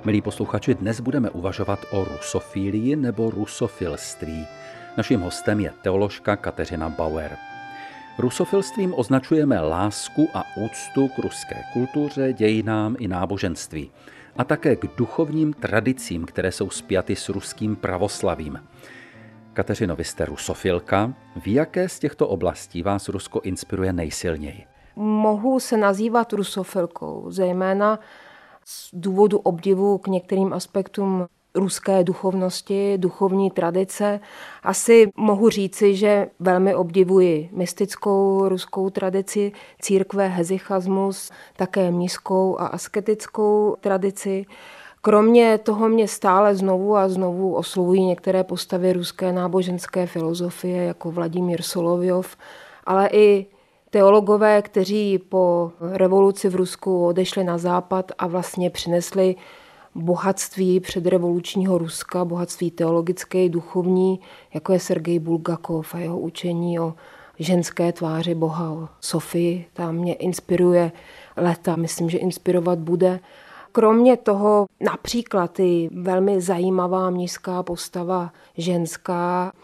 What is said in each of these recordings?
Milí posluchači, dnes budeme uvažovat o rusofílii nebo rusofilství. Naším hostem je teoložka Kateřina Bauer. Rusofilstvím označujeme lásku a úctu k ruské kultuře, dějinám i náboženství. A také k duchovním tradicím, které jsou spjaty s ruským pravoslavím. Kateřino, vy jste rusofilka. V jaké z těchto oblastí vás Rusko inspiruje nejsilněji? Mohu se nazývat rusofilkou, zejména z důvodu obdivu k některým aspektům ruské duchovnosti, duchovní tradice. Asi mohu říci, že velmi obdivuji mystickou ruskou tradici, církve, hesychasmus, také mnížskou a asketickou tradici. Kromě toho mě stále znovu a znovu oslovují některé postavy ruské náboženské filozofie, jako Vladimír Solovjov, ale i teologové, kteří po revoluci v Rusku odešli na západ a vlastně přinesli bohatství předrevolučního Ruska, bohatství teologické, duchovní, jako je Sergej Bulgakov a jeho učení o ženské tváři Boha, o Sofii. Ta mě inspiruje léta, myslím, že inspirovat bude. Kromě toho například i velmi zajímavá mnižská postava ženská,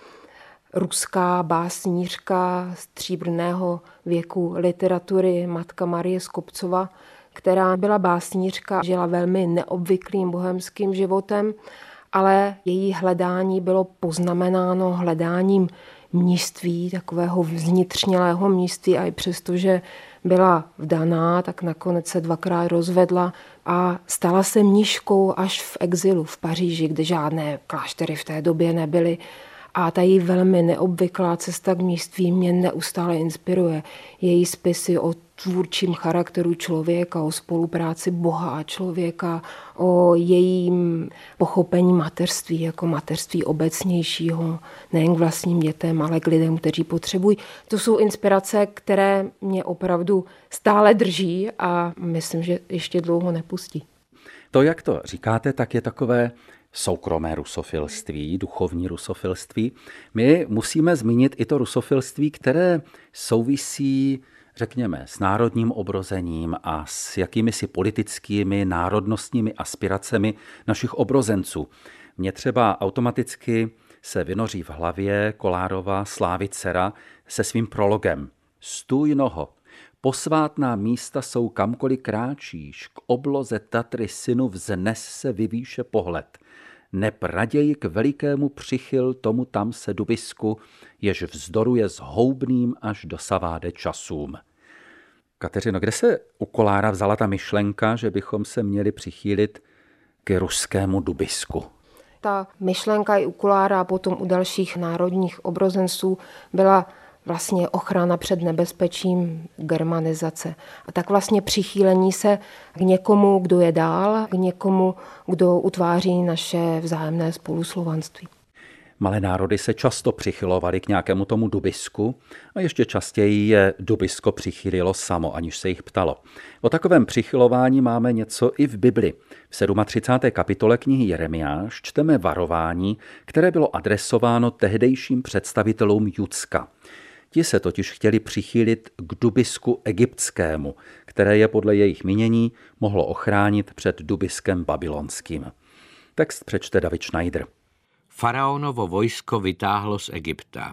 ruská básnířka stříbrného věku literatury, matka Marie Skobcova, která byla básnířka, žila velmi neobvyklým bohemským životem, ale její hledání bylo poznamenáno hledáním mnižství, takového vnitřnělého mnižství, a i přesto, že byla vdaná, tak nakonec se dvakrát rozvedla a stala se mniškou až v exilu v Paříži, kde žádné kláštery v té době nebyly. A ta její velmi neobvyklá cesta k mnišství mě neustále inspiruje. Její spisy o tvůrčím charakteru člověka, o spolupráci Boha a člověka, o jejím pochopení mateřství jako mateřství obecnějšího, nejen k vlastním dětem, ale k lidem, kteří potřebují. To jsou inspirace, které mě opravdu stále drží a myslím, že ještě dlouho nepustí. To, jak to říkáte, tak je takové soukromé rusofilství, duchovní rusofilství. My musíme zmínit i to rusofilství, které souvisí, řekněme, s národním obrozením a s jakýmisi politickými, národnostními aspiracemi našich obrozenců. Mně třeba automaticky se vynoří v hlavě Kolárova Slávy dcera se svým prologem. Stůj noho, posvátná místa jsou kamkoliv kráčíš, k obloze Tatry synu vznes se vyvýše pohled. Neb raději k velikému přichyl tomu tam se dubisku, jež vzdoruje s houbným až dosaváde časům. Kateřino, kde se u Kolára vzala ta myšlenka, že bychom se měli přichýlit k ruskému dubisku? Ta myšlenka i u Kolára a potom u dalších národních obrozenců byla vlastně ochrana před nebezpečím germanizace. A tak vlastně přichýlení se k někomu, kdo je dál, k někomu, kdo utváří naše vzájemné spoluslovanství. Malé národy se často přichylovaly k nějakému tomu dubisku a ještě častěji je dubisko přichylilo samo, aniž se jich ptalo. O takovém přichylování máme něco i v Bibli. V 37. kapitole knihy Jeremiáš čteme varování, které bylo adresováno tehdejším představitelům Judska. Ti se totiž chtěli přichýlit k dubisku egyptskému, které je podle jejich mínění mohlo ochránit před dubiskem babylonským. Text přečte David Schneider. Faraonovo vojsko vytáhlo z Egypta.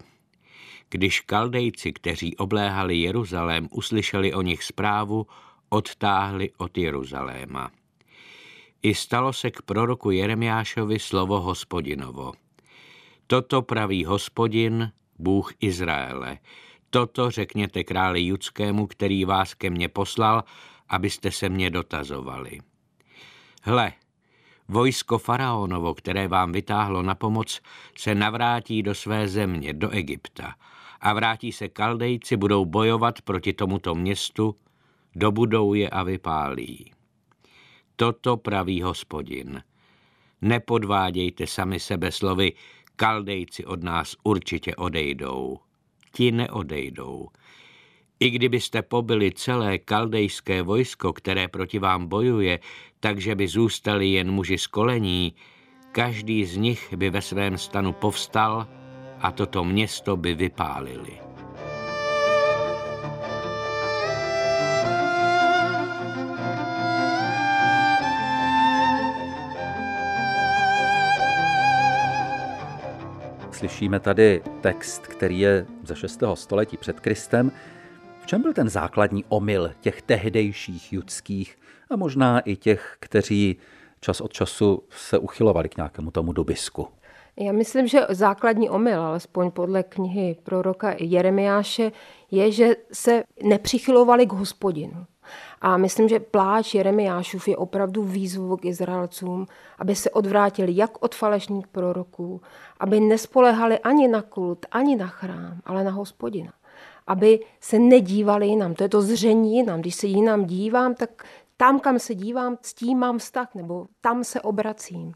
Když Kaldejci, kteří obléhali Jeruzalém, uslyšeli o nich zprávu, odtáhli od Jeruzaléma. I stalo se k proroku Jeremiášovi slovo Hospodinovo. Toto praví Hospodin, Bůh Izraele. Toto řekněte králi judskému, který vás ke mně poslal, abyste se mě dotazovali. Hle, vojsko faraonovo, které vám vytáhlo na pomoc, se navrátí do své země, do Egypta. A vrátí se Kaldejci, budou bojovat proti tomuto městu, dobudou je a vypálí. Toto praví Hospodin. Nepodvádějte sami sebe slovy, Kaldejci od nás určitě odejdou. Ti neodejdou. I kdybyste pobili celé kaldejské vojsko, které proti vám bojuje, takže by zůstali jen muži z kolení, každý z nich by ve svém stanu povstal a toto město by vypálili. Slyšíme tady text, který je ze 6. století před Kristem. V čem byl ten základní omyl těch tehdejších judských a možná i těch, kteří čas od času se uchylovali k nějakému tomu dobisku? Já myslím, že základní omyl, alespoň podle knihy proroka Jeremiáše, je, že se nepřichylovali k Hospodinu. A myslím, že pláč Jeremiášův je opravdu výzvou k Izraelcům, aby se odvrátili jak od falešných proroků, aby nespolehali ani na kult, ani na chrám, ale na Hospodina. Aby se nedívali jinam. To je to zření jinam. Když se jinam dívám, tak tam, kam se dívám, s tím mám vztah, nebo tam se obracím.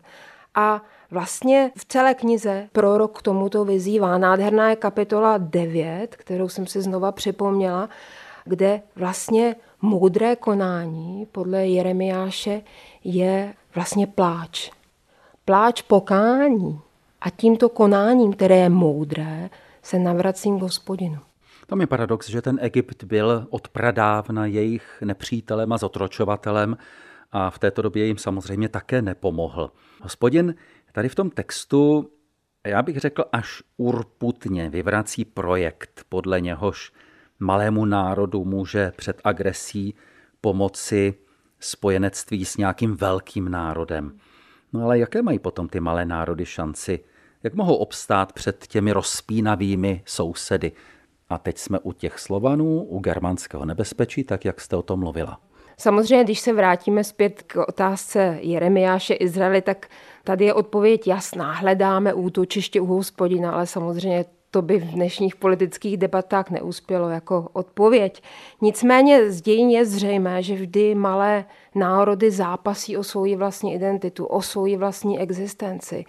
A vlastně v celé knize prorok k tomuto vyzývá. Nádherná je kapitola 9, kterou jsem si znova připomněla, kde vlastně moudré konání podle Jeremiáše je vlastně pláč. Pláč pokání. A tímto konáním, které je moudré, se navracím k Hospodinu. Tam je paradox, že ten Egypt byl od pradávna jejich nepřítelem a zotročovatelem a v této době jim samozřejmě také nepomohl. Hospodin tady v tom textu, já bych řekl, až urputně vyvrací projekt, podle něhož malému národu může před agresí pomoci spojenectví s nějakým velkým národem. No ale jaké mají potom ty malé národy šanci? Jak mohou obstát před těmi rozpínavými sousedy? A teď jsme u těch Slovanů, u germánského nebezpečí, tak jak jste o tom mluvila. Samozřejmě, když se vrátíme zpět k otázce Jeremiáše Izraeli, tak tady je odpověď jasná. Hledáme útočiště u Hospodina, ale samozřejmě to by v dnešních politických debatách neuspělo jako odpověď. Nicméně z dějin je zřejmé, že vždy malé národy zápasí o svou vlastní identitu, o svou vlastní existenci.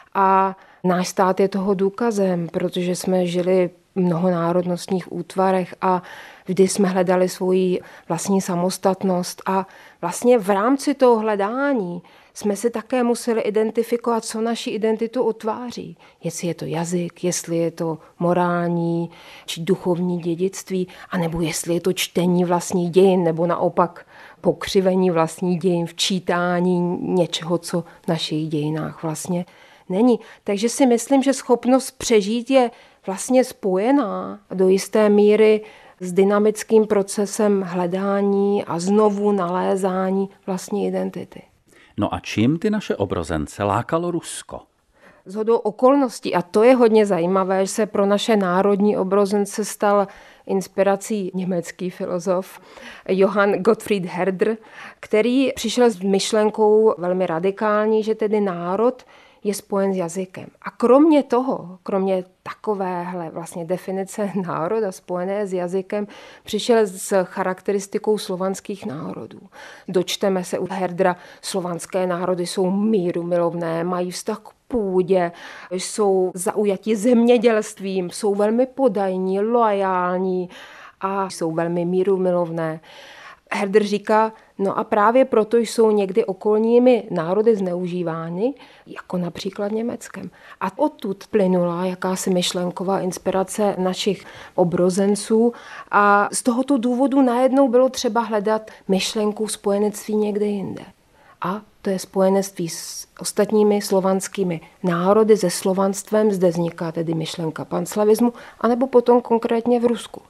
A náš stát je toho důkazem, protože jsme žili v mnohonárodnostních útvarech a vždy jsme hledali svoji vlastní samostatnost a vlastně v rámci toho hledání jsme si také museli identifikovat, co naši identitu utváří. Jestli je to jazyk, jestli je to morální či duchovní dědictví, anebo jestli je to čtení vlastních dějin, nebo naopak pokřivení vlastních dějin, včítání něčeho, co v našich dějinách vlastně není. Takže si myslím, že schopnost přežít je vlastně spojená do jisté míry s dynamickým procesem hledání a znovu nalézání vlastní identity. No a čím ty naše obrozence lákalo Rusko? Shodou okolností, a to je hodně zajímavé, že se pro naše národní obrozence stal inspirací německý filozof Johann Gottfried Herder, který přišel s myšlenkou velmi radikální, že tedy národ je spojen s jazykem. A kromě toho, kromě takovéhle vlastně definice národa spojené s jazykem, přišel s charakteristikou slovanských národů. Dočteme se u Herdera, slovanské národy jsou mírumilovné, mají vztah k půdě, jsou zaujati zemědělstvím, jsou velmi podajní, loajální a jsou velmi mírumilovné. Herder říká, no a právě proto jsou někdy okolními národy zneužívány, jako například Německem. A odtud plynula jakási myšlenková inspirace našich obrozenců a z tohoto důvodu najednou bylo třeba hledat myšlenku spojenectví někde jinde. A to je spojenectví s ostatními slovanskými národy, se slovanstvem, zde vzniká tedy myšlenka panslavismu, anebo potom konkrétně v Rusku.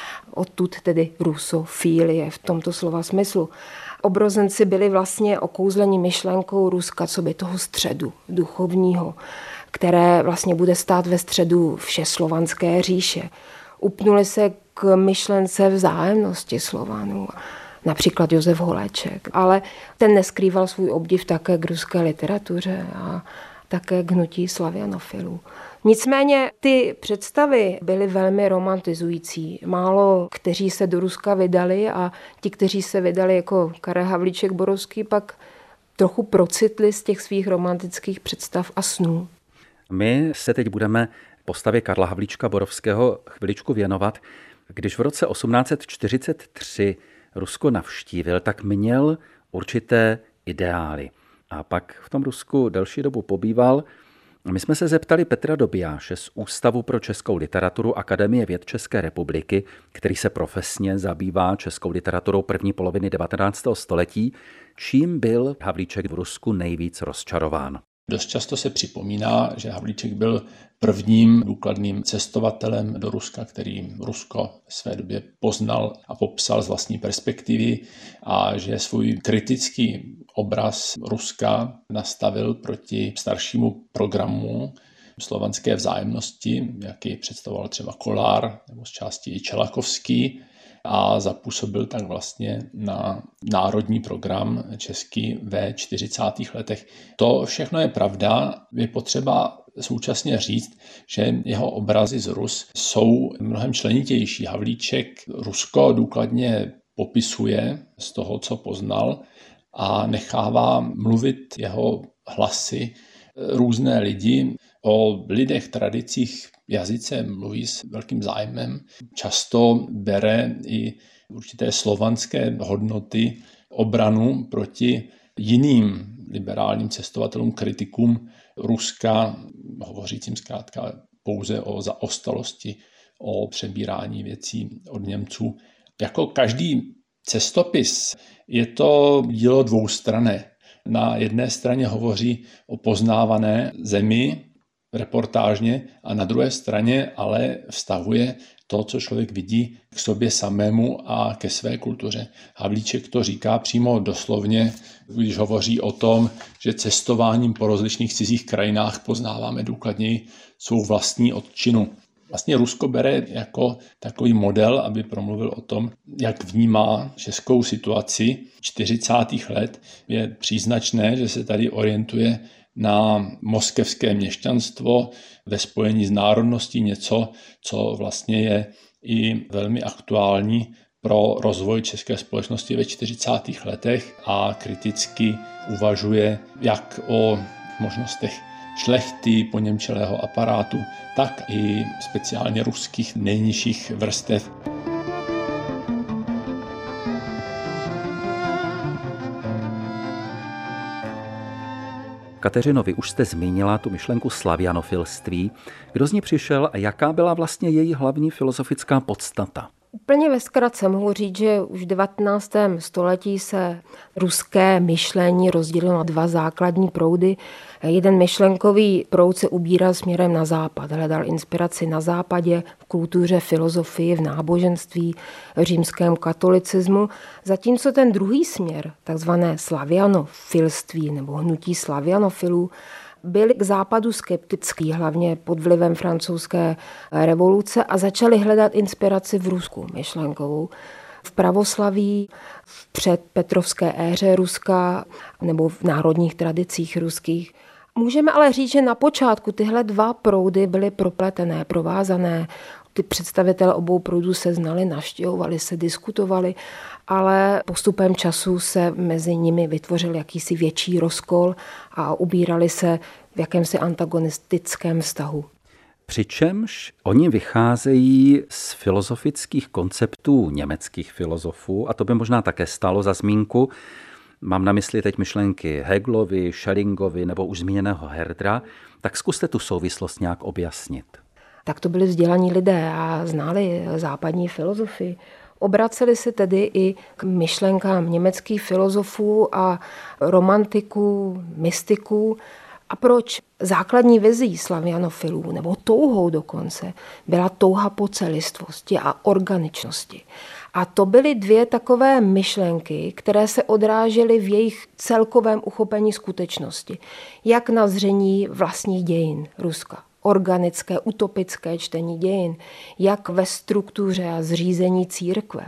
Odtud tedy rusofílie v tomto slova smyslu. Obrozenci byli vlastně okouzleni myšlenkou Ruska, co by toho středu duchovního, které vlastně bude stát ve středu všeslovanské říše. Upnuli se k myšlence vzájemnosti Slovanů, například Josef Holeček, ale ten neskrýval svůj obdiv také k ruské literatuře a také k hnutí slavianofilů. Nicméně ty představy byly velmi romantizující. Málo kteří se do Ruska vydali a ti, kteří se vydali jako Karel Havlíček Borovský, pak trochu procitli z těch svých romantických představ a snů. My se teď budeme postavě Karla Havlíčka Borovského chviličku věnovat. Když v roce 1843 Rusko navštívil, tak měl určité ideály. A pak v tom Rusku delší dobu pobýval. My jsme se zeptali Petra Dobijáše z Ústavu pro českou literaturu Akademie věd České republiky, který se profesně zabývá českou literaturou první poloviny 19. století, čím byl Havlíček v Rusku nejvíc rozčarován. Dost často se připomíná, že Havlíček byl prvním důkladným cestovatelem do Ruska, který Rusko v své době poznal a popsal z vlastní perspektivy a že svůj kritický obraz Ruska nastavil proti staršímu programu slovanské vzájemnosti, jaký představoval třeba Kollár nebo z části i Čelakovský, a zapůsobil tak vlastně na národní program český ve 40. letech. To všechno je pravda, je potřeba současně říct, že jeho obrazy z Rus jsou mnohem členitější. Havlíček Rusko důkladně popisuje z toho, co poznal, a nechává mluvit jeho hlasy různé lidi. O lidech, tradicích, jazyce mluví s velkým zájmem. Často bere i určité slovanské hodnoty, obranu proti jiným liberálním cestovatelům, kritikům Ruska, hovořícím zkrátka pouze o zaostalosti, o přebírání věcí od Němců. Jako každý cestopis je to dílo dvoustranné. Na jedné straně hovoří o poznávané zemi reportážně a na druhé straně ale vztahuje to, co člověk vidí, k sobě samému a ke své kultuře. Havlíček to říká přímo doslovně, když hovoří o tom, že cestováním po rozličných cizích krajinách poznáváme důkladněji svou vlastní otčinu. Vlastně Rusko bere jako takový model, aby promluvil o tom, jak vnímá českou situaci 40. let. Je příznačné, že se tady orientuje na moskevské měšťanstvo ve spojení s národností, něco, co vlastně je i velmi aktuální pro rozvoj české společnosti ve 40. letech a kriticky uvažuje jak o možnostech šlechty, poněmčelého aparátu, tak i speciálně ruských nejnižších vrstev. Kateřino, vy už jste zmínila tu myšlenku slavianofilství. Kdo z ní přišel a jaká byla vlastně její hlavní filozofická podstata? Úplně ve zkratce mohu říct, že už v 19. století se ruské myšlení rozdělilo na dva základní proudy. Jeden myšlenkový proud se ubíral směrem na západ, hledal inspiraci na západě, v kultuře, filozofii, v náboženství, římském katolicismu, zatímco ten druhý směr, takzvané slavianofilství nebo hnutí slavianofilů, byli k západu skeptický, hlavně pod vlivem francouzské revoluce, a začali hledat inspiraci v Rusku myšlenkovou, v pravoslaví, v předpetrovské éře Ruska nebo v národních tradicích ruských. Můžeme ale říct, že na počátku tyhle dva proudy byly propletené, provázané. Ty představitelé obou proudů se znali, navštěvovali se, diskutovali, ale postupem času se mezi nimi vytvořil jakýsi větší rozkol a ubírali se v jakémsi antagonistickém vztahu. Přičemž oni vycházejí z filozofických konceptů německých filozofů, a to by možná také stálo za zmínku. Mám na mysli teď myšlenky Hegelovy, Schellingovy nebo už zmíněného Herdera, tak zkuste tu souvislost nějak objasnit. Tak to byli vzdělaní lidé a znali západní filozofii. Obraceli se tedy i k myšlenkám německých filozofů a romantiků, mystiků. A proč? Základní vizí slavianofilů, nebo touhou dokonce, byla touha po celistvosti a organičnosti. A to byly dvě takové myšlenky, které se odrážely v jejich celkovém uchopení skutečnosti. Jak na zření vlastních dějin Ruska, organické, utopické čtení dějin, jak ve struktuře a zřízení církve,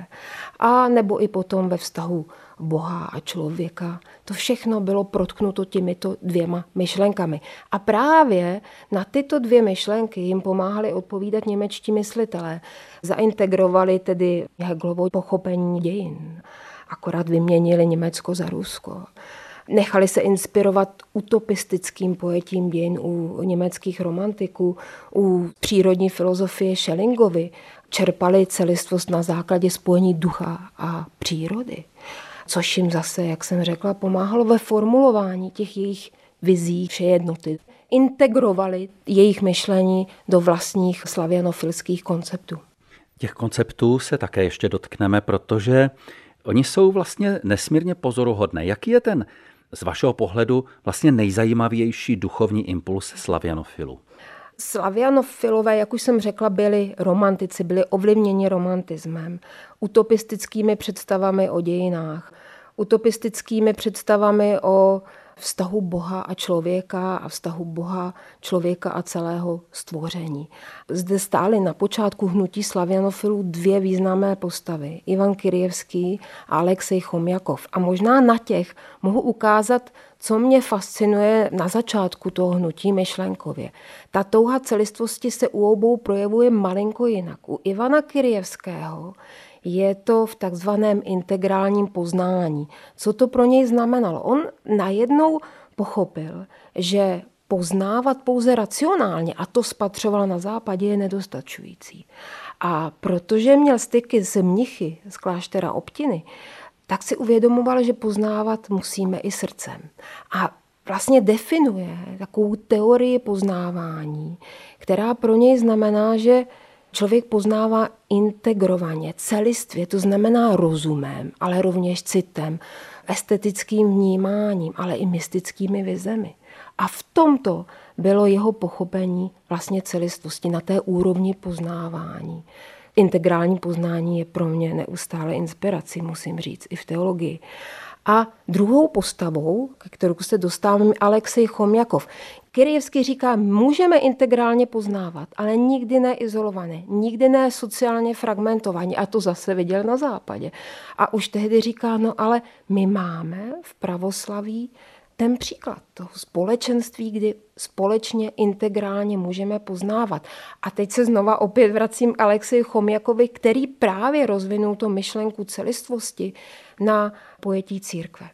a nebo i potom ve vztahu Boha a člověka. To všechno bylo protknuto těmito dvěma myšlenkami. A právě na tyto dvě myšlenky jim pomáhali odpovídat němečtí myslitelé. Zaintegrovali tedy Hegelovo pochopení dějin. Akorát vyměnili Německo za Rusko. Nechali se inspirovat utopistickým pojetím dějin u německých romantiků, u přírodní filozofie Schellingovy. Čerpali celistvost na základě spojení ducha a přírody. Což jim zase, jak jsem řekla, pomáhalo ve formulování těch jejich vizí všejednoty. Integrovali jejich myšlení do vlastních slavianofilských konceptů. Těch konceptů se také ještě dotkneme, protože oni jsou vlastně nesmírně pozoruhodné. Jaký je ten z vašeho pohledu vlastně nejzajímavější duchovní impuls slavianofilů? Slavianofilové, jak už jsem řekla, byli romantici, byli ovlivněni romantismem, utopistickými představami o dějinách, utopistickými představami o vztahu Boha a člověka a vztahu Boha, člověka a celého stvoření. Zde stály na počátku hnutí slavianofilů dvě významné postavy, Ivan Kyrijevský a Alexej Chomjakov. A možná na těch mohu ukázat, co mě fascinuje na začátku toho hnutí myšlenkově. Ta touha celistvosti se u obou projevuje malinko jinak. U Ivana Kyrijevského je to v takzvaném integrálním poznání. Co to pro něj znamenalo? On najednou pochopil, že poznávat pouze racionálně, a to spatřoval na západě, je nedostačující. A protože měl styky s mnichy z kláštera Optiny, tak si uvědomoval, že poznávat musíme i srdcem. A vlastně definuje takovou teorii poznávání, která pro něj znamená, že člověk poznává integrovaně, celistvě, to znamená rozumem, ale rovněž citem, estetickým vnímáním, ale i mystickými vizemi. A v tomto bylo jeho pochopení vlastně celistvosti na té úrovni poznávání. Integrální poznání je pro mě neustále inspirací, musím říct, i v teologii. A druhou postavou, ke kterou se dostávám, Alexej Chomjakov. Kyrijevský říká, můžeme integrálně poznávat, ale nikdy ne izolované, nikdy ne sociálně fragmentovaně. A to zase viděl na západě. A už tehdy říká, no ale my máme v pravoslaví ten příklad toho společenství, kdy společně integrálně můžeme poznávat. A teď se znova opět vracím k Alexeji Chomjakovi, který právě rozvinul tu myšlenku celistvosti na pojetí církve.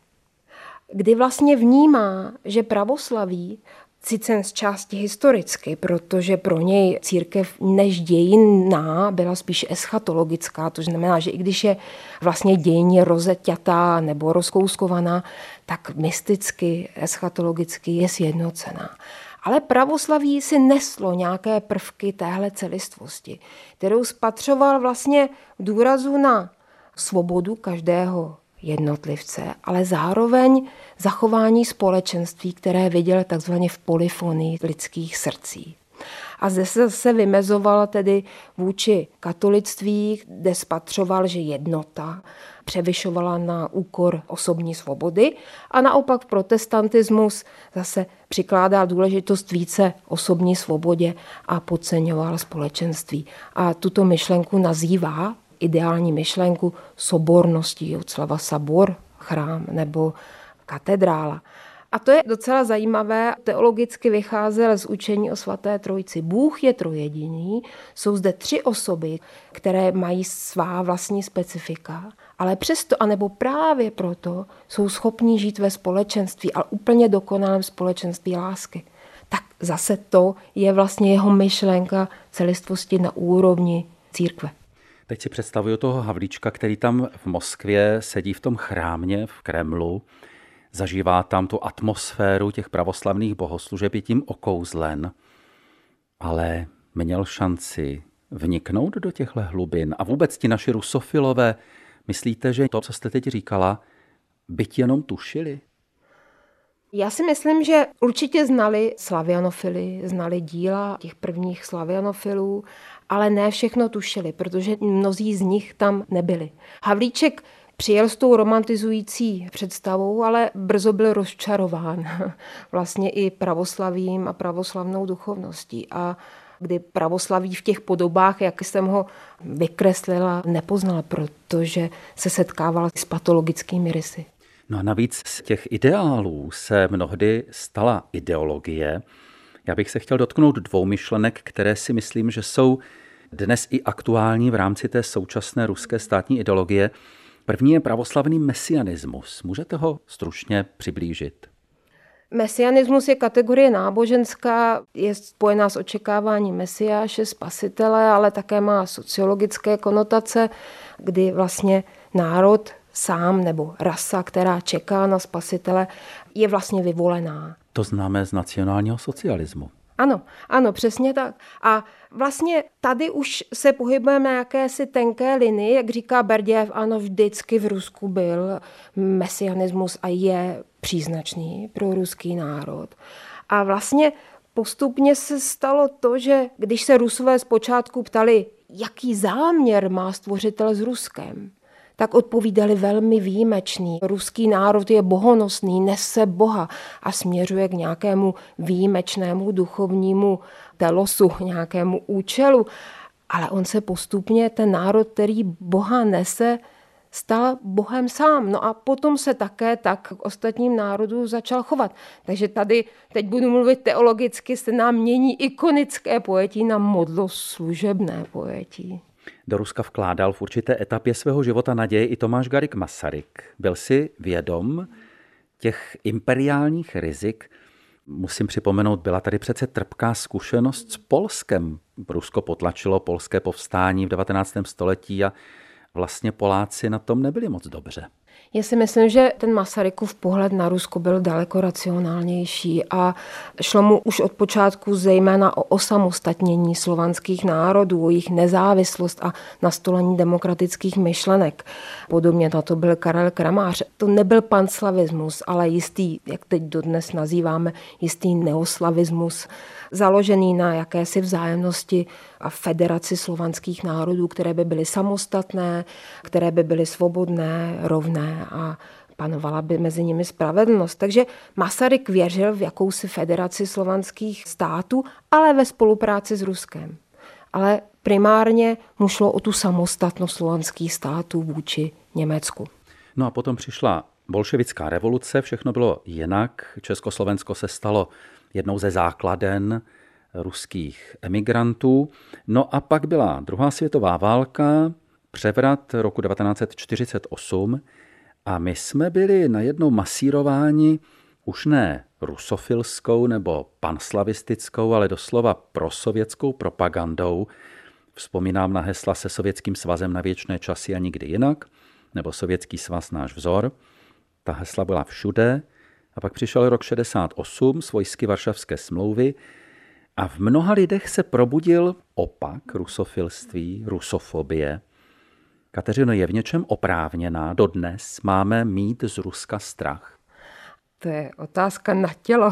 Kdy vlastně vnímá, že pravoslaví, sice z části historicky, protože pro něj církev než dějinná byla spíš eschatologická, to znamená, že i když je vlastně dějně rozeťatá nebo rozkouskovaná, tak mysticky, eschatologicky je sjednocená. Ale pravoslaví si neslo nějaké prvky téhle celistvosti, kterou spatřoval vlastně důrazu na svobodu každého jednotlivce, ale zároveň zachování společenství, které viděl takzvaně v polyfonii lidských srdcí. A zde se zase vymezoval tedy vůči katolictví, kde spatřoval, že jednota převyšovala na úkor osobní svobody a naopak protestantismus zase přikládal důležitost více osobní svobodě a podceňoval společenství. A tuto myšlenku nazývá ideální myšlenku soborností, od slova sabor, chrám nebo katedrála. A to je docela zajímavé. Teologicky vycházel z učení o svaté trojici. Bůh je trojjediný, jsou zde tři osoby, které mají svá vlastní specifika, ale přesto, anebo právě proto, jsou schopní žít ve společenství, ale úplně dokonalém společenství lásky. Tak zase to je vlastně jeho myšlenka celistvosti na úrovni církve. Teď si představuju toho Havlíčka, který tam v Moskvě sedí v tom chrámě v Kremlu, zažívá tam tu atmosféru těch pravoslavných bohoslužeb, je tím okouzlen, ale měl šanci vniknout do těchto hlubin. A vůbec ti naši rusofilové, myslíte, že to, co jste teď říkala, byť jenom tušili? Já si myslím, že určitě znali slavianofily, znali díla těch prvních slavianofilů, ale ne všechno tušili, protože mnozí z nich tam nebyli. Havlíček přijel s tou romantizující představou, ale brzo byl rozčarován vlastně i pravoslavím a pravoslavnou duchovností. A kdy pravoslaví v těch podobách, jak jsem ho vykreslila, nepoznal, protože se setkával s patologickými rysy. No a navíc z těch ideálů se mnohdy stala ideologie. Já bych se chtěl dotknout dvou myšlenek, které si myslím, že jsou dnes i aktuální v rámci té současné ruské státní ideologie. První je pravoslavný mesianismus. Můžete ho stručně přiblížit? Mesianismus je kategorie náboženská, je spojená s očekáváním Mesiáše, spasitele, ale také má sociologické konotace, kdy vlastně národ sám nebo rasa, která čeká na spasitele, je vlastně vyvolená. To známe z nacionálního socialismu. Ano, přesně tak. A vlastně tady už se pohybujeme na jakési tenké linii, jak říká Berdějev, ano, vždycky v Rusku byl mesianismus a je příznačný pro ruský národ. A vlastně postupně se stalo to, že když se Rusové zpočátku ptali, jaký záměr má stvořitel s Ruskem, tak odpovídali velmi výjimečný. Ruský národ je bohonosný, nese Boha a směřuje k nějakému výjimečnému duchovnímu telosu, nějakému účelu. Ale on se postupně, ten národ, který Boha nese, stal Bohem sám. No a potom se také tak k ostatním národům začal chovat. Takže tady, teď budu mluvit teologicky, se nám mění ikonické pojetí na modloslužebné pojetí. Do Ruska vkládal v určité etapě svého života naděje i Tomáš Garrigue Masaryk. Byl si vědom těch imperiálních rizik? Musím připomenout, byla tady přece trpká zkušenost s Polskem. Rusko potlačilo polské povstání v 19. století a vlastně Poláci na tom nebyli moc dobře. Já si myslím, že ten Masarykův pohled na Rusko byl daleko racionálnější a šlo mu už od počátku zejména o osamostatnění slovanských národů, o jejich nezávislost a nastolení demokratických myšlenek. Podobně na to byl Karel Kramář. To nebyl panslavismus, ale jistý, jak teď dodnes nazýváme, jistý neoslavismus, založený na jakési vzájemnosti a federaci slovanských národů, které by byly samostatné, které by byly svobodné, rovné a panovala by mezi nimi spravedlnost. Takže Masaryk věřil v jakousi federaci slovanských států, ale ve spolupráci s Ruskem. Ale primárně mu šlo o tu samostatnost slovanských států vůči Německu. No a potom přišla bolševická revoluce, všechno bylo jinak. Československo se stalo jednou ze základen ruských emigrantů. No a pak byla druhá světová válka, převrat roku 1948 a my jsme byli najednou masírováni už ne rusofilskou nebo panslavistickou, ale doslova prosovětskou propagandou. Vzpomínám na hesla se Sovětským svazem na věčné časy a nikdy jinak, nebo Sovětský svaz náš vzor. Ta hesla byla všude. A pak přišel rok 68 s vojsky Varšavské smlouvy a v mnoha lidech se probudil opak rusofilství, rusofobie. Kateřino, je v něčem oprávněná? Dodnes máme mít z Ruska strach? To je otázka na tělo.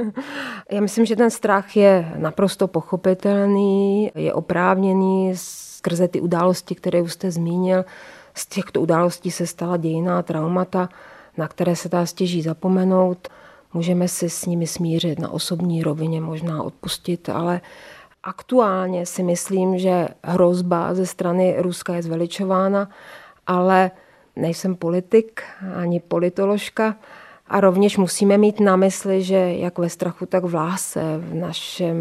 Já myslím, že ten strach je naprosto pochopitelný, je oprávněný skrze ty události, které už jste zmínil. Z těchto událostí se stala dějinná traumata, na které se dá stěží zapomenout. Můžeme si s nimi smířit na osobní rovině, možná odpustit, ale aktuálně si myslím, že hrozba ze strany Ruska je zveličována, ale nejsem politik ani politoložka a rovněž musíme mít na mysli, že jak ve strachu, tak v lásce v našem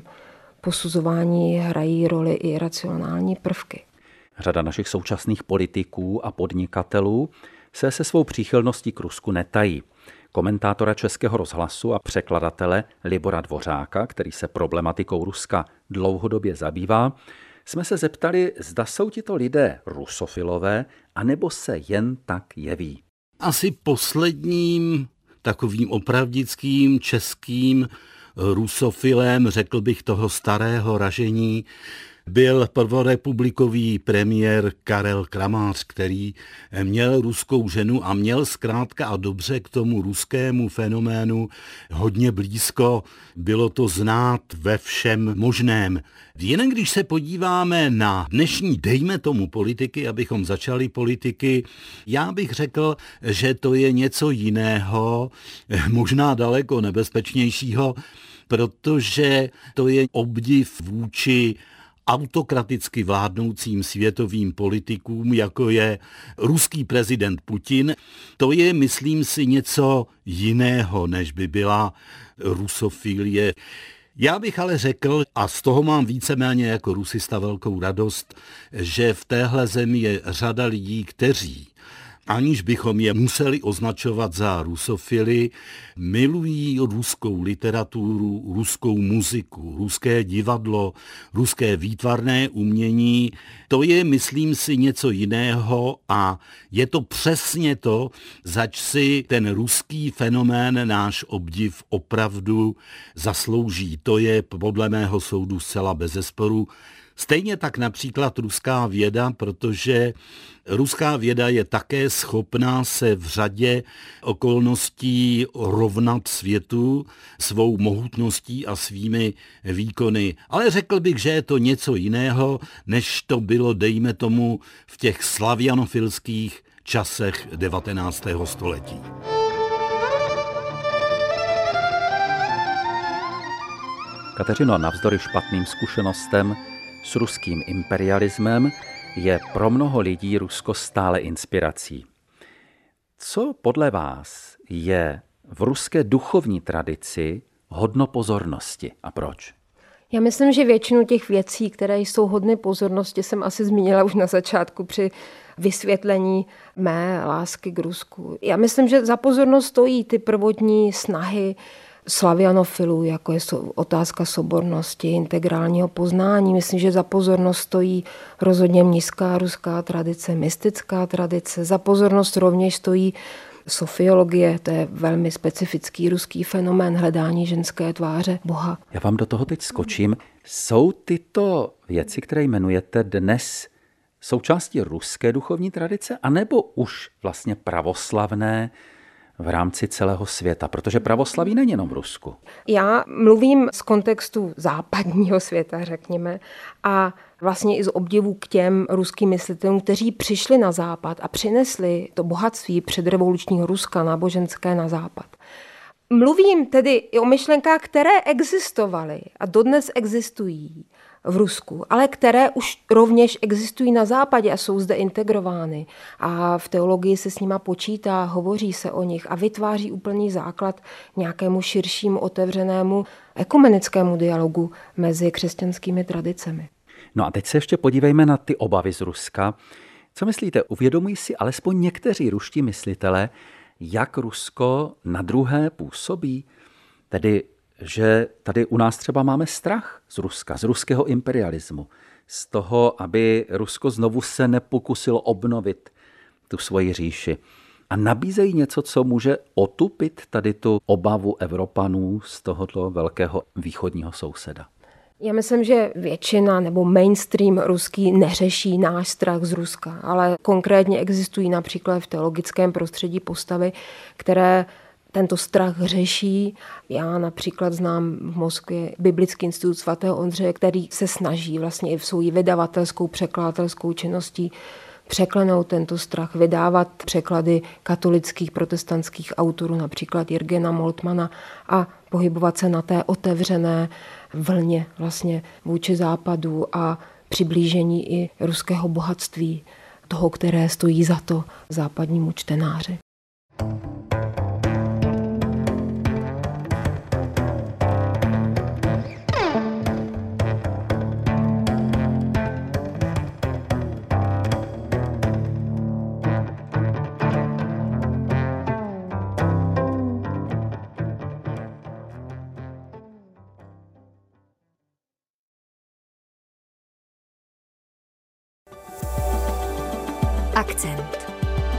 posuzování hrají roli i racionální prvky. Řada našich současných politiků a podnikatelů se svou příchylností k Rusku netají. Komentátora Českého rozhlasu a překladatele Libora Dvořáka, který se problematikou Ruska dlouhodobě zabývá, jsme se zeptali, zda jsou tito lidé rusofilové, anebo se jen tak jeví. Asi posledním takovým opravdickým českým rusofilem, řekl bych toho starého ražení, byl prvorepublikový premiér Karel Kramář, který měl ruskou ženu a měl zkrátka a dobře k tomu ruskému fenoménu hodně blízko. Bylo to znát ve všem možném. Jen když se podíváme na dnešní, dejme tomu politiky, abychom začali politiky, já bych řekl, že to je něco jiného, možná daleko nebezpečnějšího, protože to je obdiv vůči autokraticky vládnoucím světovým politikům, jako je ruský prezident Putin. To je, myslím si, něco jiného, než by byla rusofilie. Já bych ale řekl, a z toho mám víceméně jako rusista velkou radost, že v téhle zemi je řada lidí, kteří aniž bychom je museli označovat za rusofily, milují ruskou literaturu, ruskou muziku, ruské divadlo, ruské výtvarné umění. To je, myslím si, něco jiného a je to přesně to, zač si ten ruský fenomén náš obdiv opravdu zaslouží. To je podle mého soudu zcela bezesporu. Stejně tak například ruská věda, protože ruská věda je také schopná se v řadě okolností rovnat světu svou mohutností a svými výkony. Ale řekl bych, že je to něco jiného, než to bylo, dejme tomu, v těch slavianofilských časech 19. století. Kateřino, navzdory špatným zkušenostem s ruským imperialismem je pro mnoho lidí Rusko stále inspirací. Co podle vás je v ruské duchovní tradici hodno pozornosti a proč? Já myslím, že většinu těch věcí, které jsou hodné pozornosti, jsem asi zmínila už na začátku při vysvětlení mé lásky k Rusku. Já myslím, že za pozornost stojí ty prvotní snahy slavianofilů, jako je otázka sobornosti, integrálního poznání. Myslím, že za pozornost stojí rozhodně mnišská ruská tradice, mystická tradice. Za pozornost rovněž stojí sofiologie, to je velmi specifický ruský fenomén hledání ženské tváře Boha. Já vám do toho teď skočím. Jsou tyto věci, které jmenujete dnes, součástí ruské duchovní tradice, anebo už vlastně pravoslavné v rámci celého světa? Protože pravoslaví není jenom v Rusku. Já mluvím z kontextu západního světa, řekněme, a vlastně i z obdivu k těm ruským myslitelům, kteří přišli na západ a přinesli to bohatství předrevolučního Ruska náboženské na západ. Mluvím tedy i o myšlenkách, které existovaly a dodnes existují v Rusku, ale které už rovněž existují na západě a jsou zde integrovány. A v teologii se s nima počítá, hovoří se o nich a vytváří úplný základ nějakému širšímu, otevřenému ekumenickému dialogu mezi křesťanskými tradicemi. No a teď se ještě podívejme na ty obavy z Ruska. Co myslíte, uvědomují si alespoň někteří ruští myslitelé, jak Rusko na druhé působí? Tedy, že tady u nás třeba máme strach z Ruska, z ruského imperialismu, z toho, aby Rusko znovu se nepokusilo obnovit tu svoji říši. A nabízejí něco, co může otupit tady tu obavu Evropanů z tohoto velkého východního souseda. Já myslím, že většina nebo mainstream ruský neřeší náš strach z Ruska, ale konkrétně existují například v teologickém prostředí postavy, které tento strach řeší. Já například znám v Moskvě Biblický institut svatého Ondřeje, který se snaží vlastně i v svou vydavatelskou, překladatelskou činností překlenout tento strach, vydávat překlady katolických, protestantských autorů, například Jürgena Moltmana, a pohybovat se na té otevřené vlně vlastně vůči západu a přiblížení i ruského bohatství, toho, které stojí za to západnímu čtenáři. Akcent.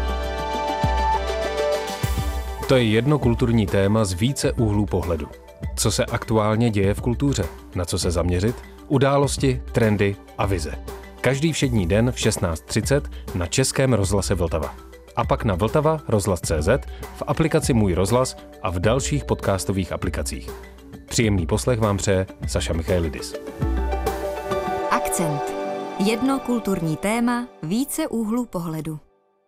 To je jedno kulturní téma z více úhlů pohledu. Co se aktuálně děje v kultuře? Na co se zaměřit? Události, trendy a vize. Každý všední den v 16:30 na Českém rozhlase Vltava. A pak na Vltava rozhlas.cz, v aplikaci Můj rozhlas a v dalších podcastových aplikacích. Příjemný poslech vám přeje Saša Michailidis. Akcent. Jedno kulturní téma, více úhlů pohledu.